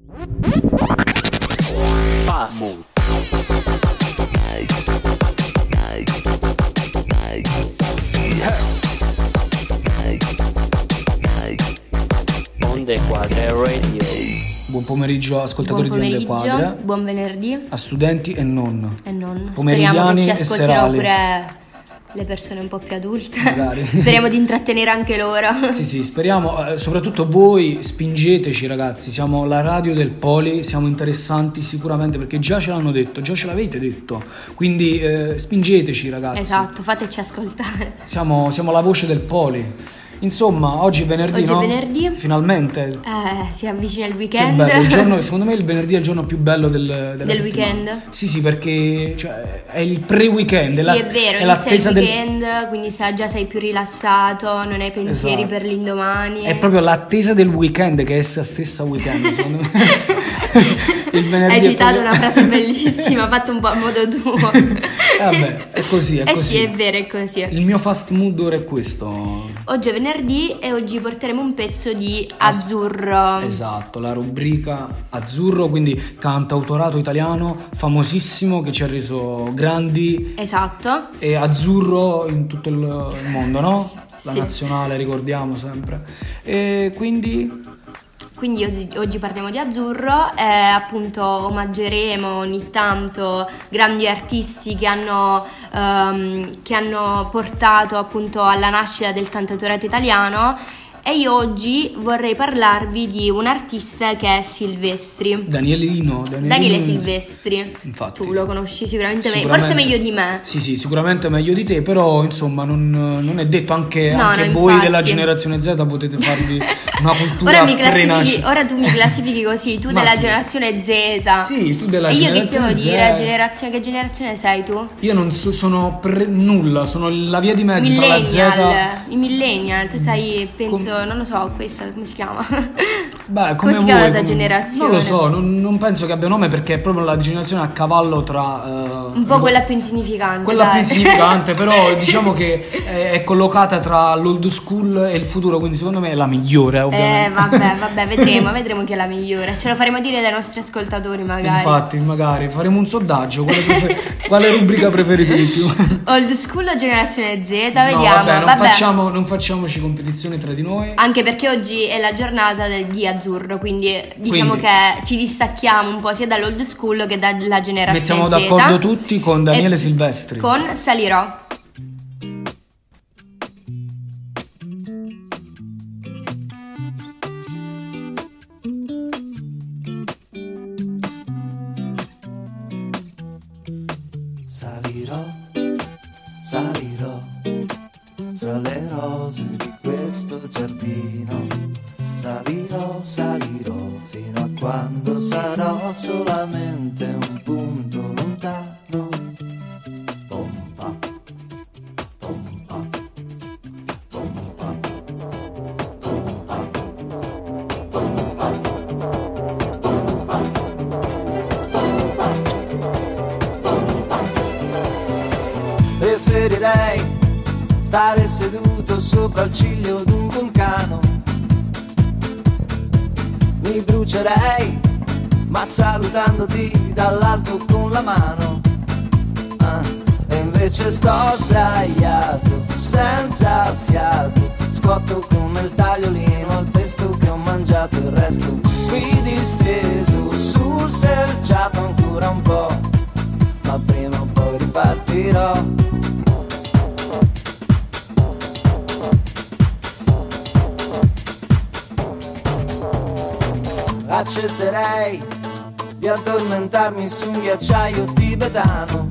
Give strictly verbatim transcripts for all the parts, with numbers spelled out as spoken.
Fast. Onde Quadre Radio. Buon pomeriggio ascoltatori Buon pomeriggio, di Onde Quadre. Buon venerdì. A studenti e non. E non. Pomeridiani Speriamo che ci e ascoltino serali. pure le persone un po' più adulte. Magari. Speriamo di intrattenere anche loro. Sì, sì, speriamo, eh, soprattutto voi spingeteci ragazzi, siamo la radio del Poli, siamo interessanti sicuramente perché già ce l'hanno detto, già ce l'avete detto, quindi eh, spingeteci ragazzi. Esatto, fateci ascoltare. Siamo, siamo la voce del Poli. Insomma, oggi è venerdì, Oggi no? è venerdì. Finalmente. Eh, si avvicina il Che weekend. bello, il giorno, secondo me il venerdì è il giorno più bello del, della Del settimana. weekend? Sì, sì, perché cioè, è il pre-weekend. Sì, è, la, è vero, è inizia l'attesa il del... weekend, quindi sa- già sei più rilassato, non hai pensieri Esatto. per l'indomani. È proprio l'attesa del weekend che è essa stessa weekend, secondo me. Il venerdì Hai è citato proprio- una frase bellissima, fatta un po' a modo tuo. Eh, vabbè, è così, è Eh così. sì, è vero, è così. Il mio fast mood ora è questo. Oggi è venerdì e oggi porteremo un pezzo di Azzurro. Esatto, la rubrica Azzurro, quindi cantautorato italiano famosissimo che ci ha reso grandi Esatto. e azzurro in tutto il il mondo, no? La Sì. nazionale, ricordiamo sempre. E quindi Quindi oggi, oggi parliamo di Azzurro e appunto omaggeremo ogni tanto grandi artisti che hanno, ehm, che hanno portato appunto alla nascita del cantautorato italiano. E io oggi vorrei parlarvi di un artista che è Silvestri. Danielino, Danielino Daniele Silvestri. Infatti, Tu lo sì. conosci sicuramente, meglio, Sicuramente. forse meglio di me. Sì, sì, sicuramente meglio di te, però insomma non, non è detto anche, No, anche no, voi infatti. della generazione Z potete farvi una cultura Ora, mi classifichi, pre-nascita. ora tu mi classifichi così, tu Ma della sì. generazione Z. Sì, tu della E io che generazione devo Z. dire? Generazione, che generazione sei tu? Io non so, sono pre- nulla, sono la via di mezzo tra la Z. Millennial, i millennial, tu sei, penso, non lo so, questa come si chiama? Beh, come, Come si voi, chiama la tua come- generazione? Non lo so, non, non penso che abbia nome perché è proprio la generazione a cavallo tra... eh, Un po' quella più insignificante. quella dai. più insignificante, però diciamo che è, è collocata tra l'old school e il futuro, quindi secondo me è la migliore, Eh, ovviamente. vabbè, vabbè, vedremo, vedremo chi è la migliore. Ce lo faremo dire dai nostri ascoltatori, magari. Infatti, magari faremo un sondaggio, quale, prefer- quale rubrica preferite di più? Old school o generazione Z? No, Vediamo. vabbè, non, vabbè. Facciamo, non facciamoci competizioni tra di noi. Anche perché oggi è la giornata de- di Azzurro, quindi diciamo Quindi- che ci distacchiamo un po' sia dall'old school che dalla generazione Mettiamo Z. d'accordo tutti con Daniele E Silvestri. Con Salirò. Salirò, salirò fra le rose di questo giardino. Salirò, salirò fino a quando sarò solamente un punto lontano. Pompa, pompa, pompa, pompa, pompa, pompa. Preferirei stare seduto sopra il ciglio d'un vulcano. Mi brucerei, ma salutandoti dall'alto con la mano. Ah, e invece sto sdraiato, senza fiato, scotto come il tagliolino, il pesto che ho mangiato, il resto qui disteso sul selciato ancora un po', ma prima o poi ripartirò. Accetterei di addormentarmi su un ghiacciaio tibetano.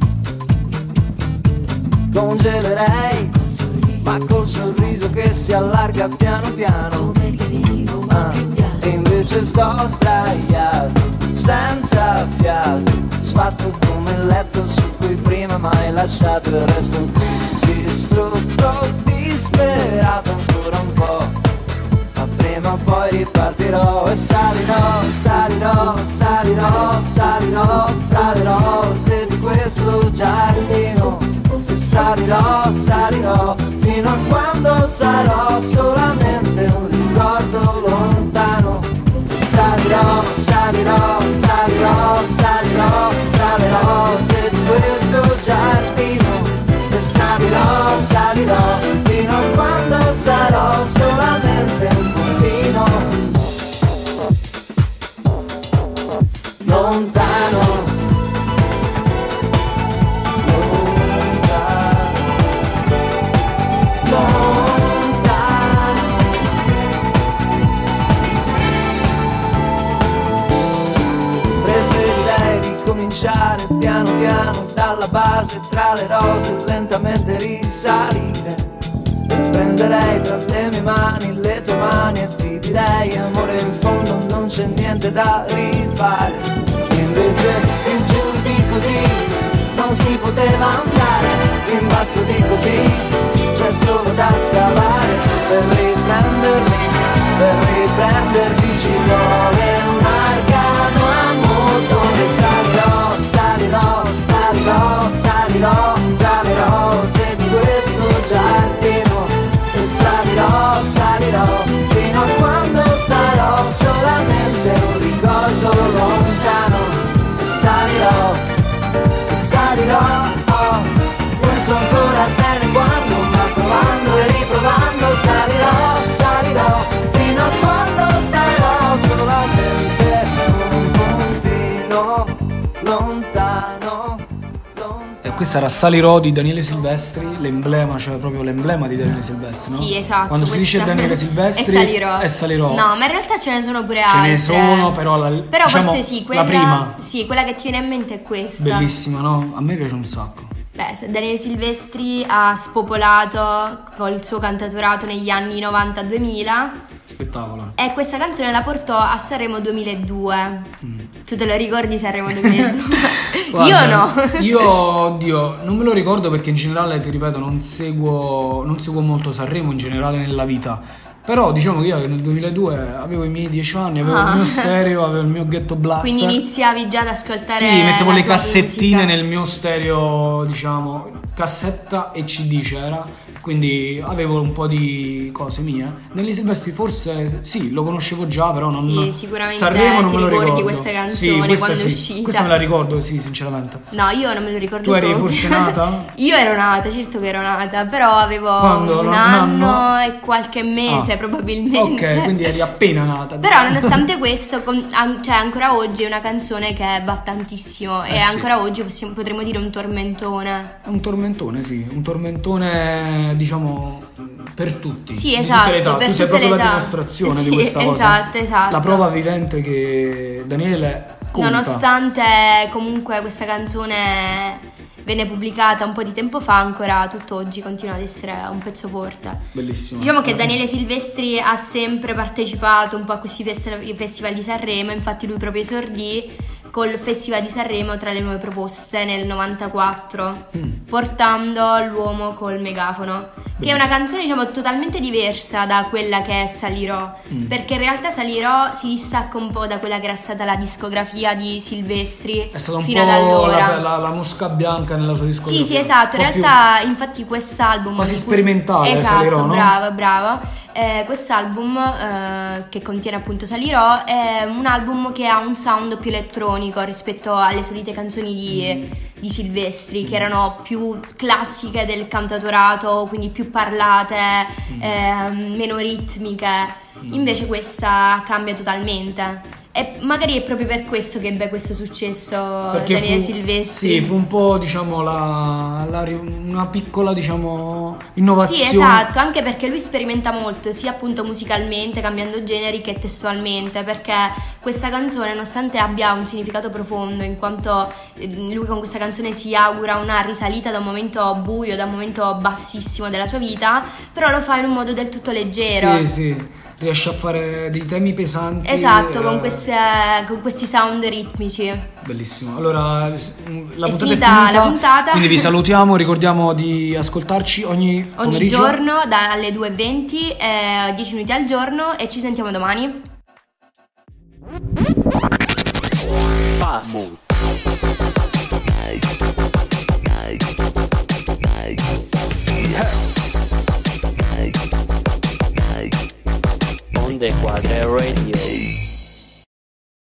Congelerei, ma col sorriso che si allarga piano piano. Ah, e invece sto sdraiato, senza fiato, sfatto come il letto su cui prima mai lasciato. Il resto qui distrutto, disperato ancora un po', ma prima o poi ripartirò. E salirò, salirò, salirò, salirò fra le rose di questo giardino. E salirò, salirò fino a quando sarò solamente un ricordo lontano. E salirò, salirò, salirò, salirò tra le rose di questo giardino. E salirò, salirò fino a quando sarò solamente un bambino. Lontano, cominciare piano piano dalla base tra le rose, lentamente risalire. E prenderei tra le mie mani le tue mani e ti direi amore, in fondo non c'è niente da rifare. Invece in giù di così non si poteva andare, in basso di così c'è solo da scavare. Per riprendermi, per riprenderti ci vuole un arcano a motore. Salirò, salirò, salirò, salirò tra le rose di questo giardino. E salirò, salirò fino a quando sarò solamente un ricordo lontano. E salirò, e salirò, oh, non so ancora bene quando, ma provando e riprovando salirò, salirò fino a quando sarò solamente un puntino lontano, lontano. E questa era Salirò di Daniele Silvestri, l'emblema, cioè proprio l'emblema di Daniele Silvestri, no? Sì, esatto. Quando si questa... dice Daniele Silvestri è Salirò. è Salirò. No, ma in realtà ce ne sono pure Ce altre. ne sono, però la, Però diciamo, forse sì, quella, la prima. Sì, quella che ti viene in mente è questa. Bellissima, no? A me piace un sacco. Beh, Daniele Silvestri ha spopolato col suo cantautorato negli anni novanta duemila. Spettacolo. E questa canzone la portò a Sanremo duemiladue. Mm. Tu te lo ricordi Sanremo duemiladue? Guarda, io no. Io, oddio, non me lo ricordo perché in generale, ti ripeto, non seguo, non seguo molto Sanremo in generale nella vita. Però diciamo che io nel duemiladue avevo i miei dieci anni, avevo Ah. il mio stereo, avevo il mio Ghetto Blaster. Quindi iniziavi già ad ascoltare. Sì, mettevo la le tua cassettine musica. nel mio stereo, diciamo, cassetta e C D c'era, quindi avevo un po' di cose mie. Daniele Silvestri forse sì, lo conoscevo già, però non Sì, sicuramente Sanremo non ti me lo ricordi ricordo. questa canzone Sì, questa quando è sì. uscita. Questa me la ricordo, sì, sinceramente. No, io non me lo ricordo Tu eri proprio. forse nata? Io ero nata, certo che ero nata, però avevo Quando? un Un anno, anno? e qualche mese Ah. probabilmente. Ok, quindi eri appena nata. Però nonostante questo, con- an- cioè ancora oggi è una canzone che va tantissimo Eh e sì. ancora oggi possiamo- potremmo dire un tormentone. È un tormentone, sì, un tormentone, diciamo, per tutti. Sì, di esatto, tutte le età. per Tu sei tutte proprio le la età. dimostrazione Sì, di questa cosa. esatto, esatto. La prova vivente che Daniele conta. Nonostante comunque questa canzone venne pubblicata un po' di tempo fa, ancora tutt'oggi continua ad essere un pezzo forte. Bellissimo. Diciamo che Daniele Silvestri ha sempre partecipato un po' a questi festival, festival di Sanremo, infatti lui proprio esordì col Festival di Sanremo tra le nuove proposte nel novantaquattro, Mm. portando L'uomo col megafono, che è una canzone diciamo totalmente diversa da quella che è Salirò, Mm. perché in realtà Salirò si distacca un po' da quella che era stata la discografia di Silvestri È stata un fino po' ad allora. la, la, la mosca bianca nella sua discografia. Sì, sì, esatto. In Un po' più- realtà, infatti, quest'album quasi di cui- sperimentale, esatto, Salirò, no? bravo, bravo. Eh, quest'album eh, che contiene appunto Salirò è un album che ha un sound più elettronico rispetto alle solite canzoni di, di Silvestri, che erano più classiche del cantautorato, quindi più parlate, ehm, meno ritmiche. Invece questa cambia totalmente. E magari è proprio per questo che ebbe questo successo Perché Daniele fu, Silvestri. Sì, fu un po' diciamo la, la ri- una piccola diciamo innovazione. Sì, esatto, anche perché lui sperimenta molto, sia appunto musicalmente, cambiando generi, che testualmente, perché questa canzone, nonostante abbia un significato profondo, in quanto eh, lui con questa canzone si augura una risalita da un momento buio, da un momento bassissimo della sua vita, però lo fa in un modo del tutto leggero. Sì, sì, riesce a fare dei temi pesanti. Esatto, con, eh, queste, con questi sound ritmici. Bellissimo. Allora, s- la È puntata finita è finita. la puntata. Quindi vi salutiamo, ricordiamo di ascoltarci ogni, Ogni pomeriggio. giorno dalle due e venti, eh, dieci minuti al giorno, e ci sentiamo domani. Fast. Onde Quadre Radio.